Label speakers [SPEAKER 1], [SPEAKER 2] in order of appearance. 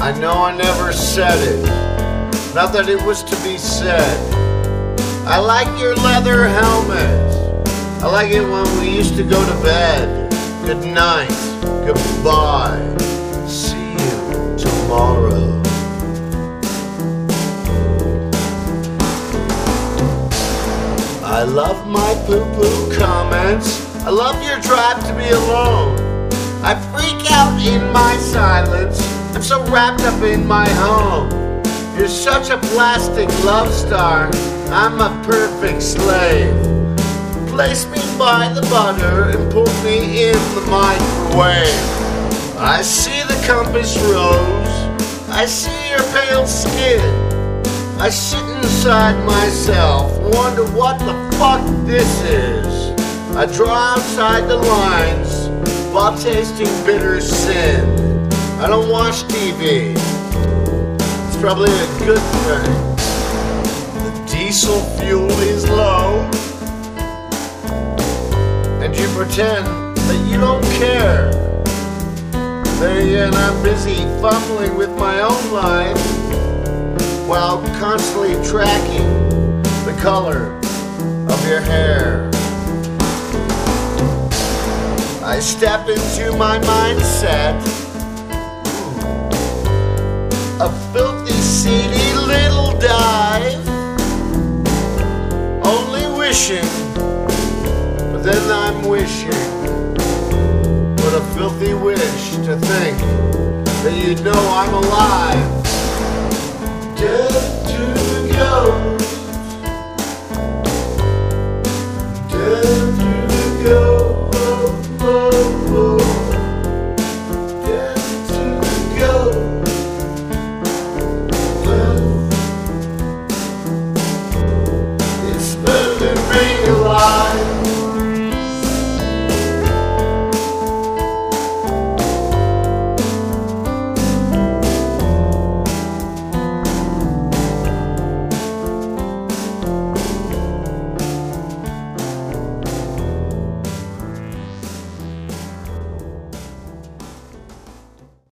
[SPEAKER 1] I know I never said it, not that it was to be said. I like your leather helmet. I like it when we used to go to bed. Good night, goodbye, see you tomorrow. I love my poo-poo comments. I love your drive to be alone. I freak out in my silence. I'm so wrapped up in my home. You're such a plastic love star. I'm a perfect slave. Place me by the butter and put me in the microwave. I see the compass rose. I see your pale skin. I sit inside myself, wonder what the fuck this is. I draw outside the lines while tasting bitter sin. I don't watch TV. It's probably a good thing. The diesel fuel is low, and you pretend that you don't care. There again, I'm busy fumbling with my own life while constantly tracking the color of your hair. I step into my mindset, a filthy, seedy little dive, only wishing, but then I'm wishing. What a filthy wish to think that you know I'm alive. Good.